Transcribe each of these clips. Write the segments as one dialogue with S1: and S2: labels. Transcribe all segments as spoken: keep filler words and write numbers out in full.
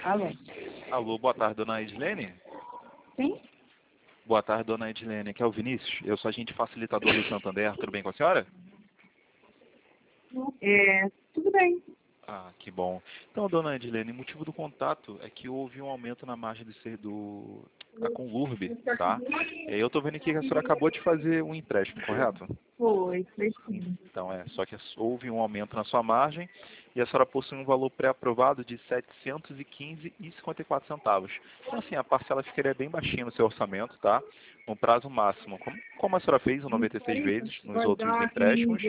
S1: Alô?
S2: Alô, boa tarde, dona Edilene?
S1: Sim?
S2: Boa tarde, dona Edilene. Aqui é o Vinícius. Eu sou agente facilitador do Santander. Tudo bem com a senhora?
S1: É, tudo bem.
S2: Ah, que bom. Então, dona Edilene, o motivo do contato é que houve um aumento na margem de ser do da Conlurb, tá? E aí eu tô vendo aqui que a senhora acabou de fazer um empréstimo, correto?
S1: Foi, foi sim.
S2: Então, é, só que houve um aumento na sua margem e a senhora possui um valor pré-aprovado de setecentos e quinze reais e cinquenta e quatro centavos. Então, assim, a parcela ficaria bem baixinha no seu orçamento, tá? No prazo máximo. Como, como a senhora fez, o noventa e seis vezes nos outros empréstimos.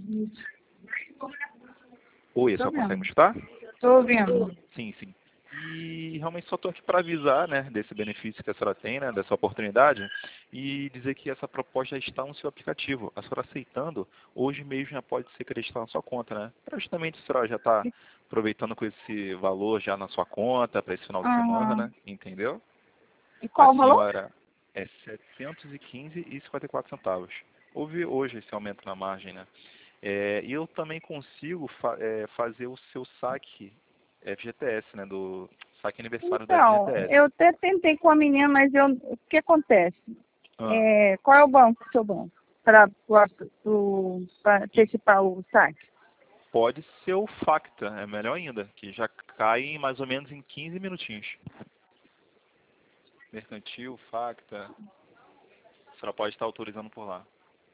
S2: Oi, a
S1: Tô
S2: senhora consegue me
S1: vendo.
S2: escutar?
S1: Tô ouvindo.
S2: Sim, sim. E realmente só estou aqui para avisar, né, desse benefício que a senhora tem, né, dessa oportunidade, e dizer que essa proposta já está no seu aplicativo. A senhora aceitando, hoje mesmo já pode ser acreditar na sua conta, né? Para justamente a senhora já está aproveitando com esse valor já na sua conta para esse final de semana,
S1: Aham.
S2: né? Entendeu?
S1: E
S2: A
S1: qual o valor?
S2: senhora é setecentos e quinze reais e cinquenta e quatro centavos. Houve hoje esse aumento na margem, né? É, e eu também consigo fa é, fazer o seu saque F G T S, né? Do saque aniversário do
S1: Então,
S2: F G T S.
S1: eu até tentei com a menina, mas eu, o que acontece?
S2: Ah,
S1: É, qual é o banco, o seu banco? Para antecipar o saque?
S2: pode ser o Facta, é melhor ainda, que já cai em mais ou menos em quinze minutinhos. Mercantil, Facta, a senhora pode estar autorizando por lá.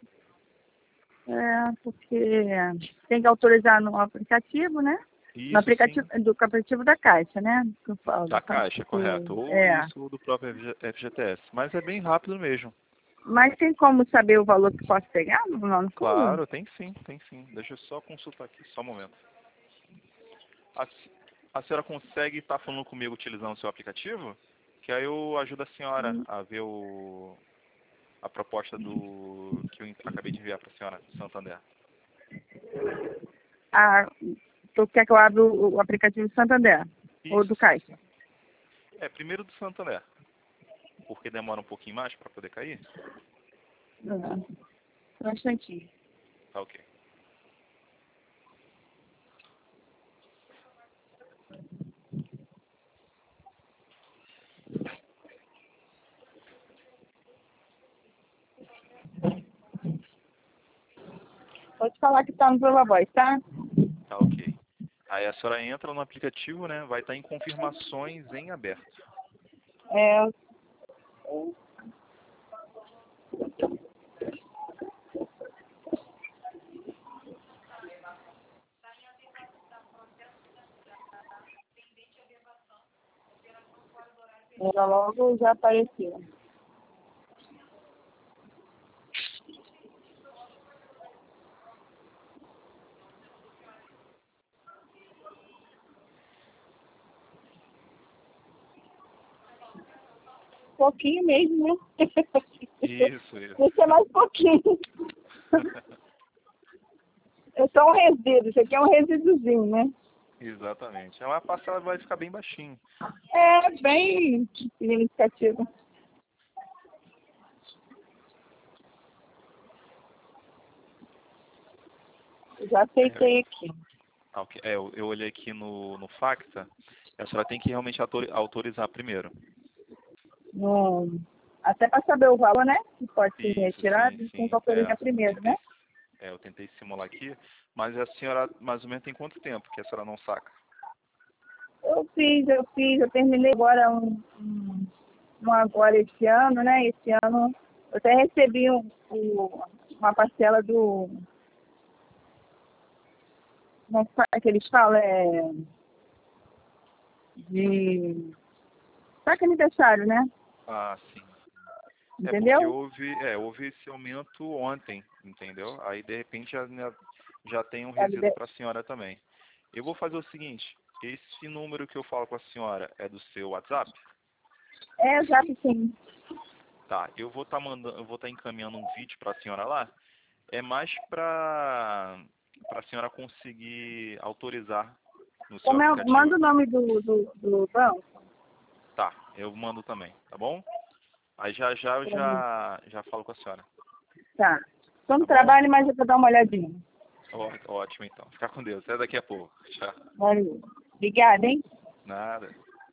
S1: É, porque tem que autorizar no aplicativo, né? No
S2: Isso
S1: aplicativo,
S2: sim,
S1: do aplicativo da Caixa, né? Que eu falo,
S2: da
S1: tá?
S2: Caixa, correto.
S1: Do-
S2: Ou
S1: É.
S2: isso do próprio F G T S. Mas é bem rápido mesmo.
S1: Mas tem como saber o valor que posso pegar no, no fundo?
S2: Claro, tem sim, tem sim. Deixa eu só consultar aqui, só um momento. A, a senhora consegue estar falando comigo utilizando o seu aplicativo? Que aí eu ajudo a senhora a ver o, a proposta do que eu acabei de enviar para a senhora, do Santander.
S1: Ah, tu quer que eu abra o, o aplicativo do Santander? Ou
S2: Isso,
S1: do
S2: sim,
S1: Caixa?
S2: sim. É, primeiro do Santander, porque demora um pouquinho mais para poder cair.
S1: Ah, só um instantinho.
S2: Tá ok.
S1: Pode falar que tá no Viva Voz, tá?
S2: Tá ok. Aí a senhora entra no aplicativo, né? Vai estar em confirmações em aberto.
S1: É, ela logo já apareceu. Pouquinho mesmo, né?
S2: Isso, isso.
S1: Esse é mais pouquinho. É só um resíduo, isso aqui é um resíduozinho, né?
S2: Exatamente. A parcela vai ficar bem baixinho.
S1: É bem significativo. Já
S2: É,
S1: aceitei aqui.
S2: ah, ok. É, eu, eu olhei aqui no, no Facta, a senhora tem que realmente autori- autorizar primeiro.
S1: No, até para saber o valor, né? Que pode ser
S2: Isso,
S1: retirado,
S2: sim,
S1: tem que
S2: sim. É,
S1: autorizar
S2: eu
S1: primeiro, né?
S2: tentei, é, eu tentei simular aqui, mas a senhora mais ou menos tem quanto tempo que a senhora não saca?
S1: Eu fiz, eu fiz, eu terminei agora um, um, um agora esse ano, né? Esse ano eu até recebi um, um, uma parcela do. Como é que eles falam? É, de. Sabe que é aniversário, né?
S2: Ah, sim. É porque
S1: Entendeu?
S2: houve, é, houve esse aumento ontem, entendeu? Aí de repente já, já tem um
S1: É,
S2: resíduo para a senhora também. Eu vou fazer o seguinte, esse número que eu falo com a senhora é do seu WhatsApp?
S1: é exato, sim.
S2: Tá, eu vou estar mandando, eu vou estar encaminhando um vídeo para a senhora lá. É mais para para a senhora conseguir autorizar no seu
S1: Como é,
S2: aplicativo.
S1: manda o nome do, do, do banco.
S2: Tá, eu mando também, tá bom? Aí já já eu já já falo com a senhora,
S1: Tá. Só
S2: tá
S1: no
S2: bom?
S1: trabalho, mas eu vou dar uma olhadinha.
S2: Ó- Ótimo então. Fica com Deus. Até daqui a pouco. Tchau.
S1: Valeu. Obrigada, hein?
S2: Nada.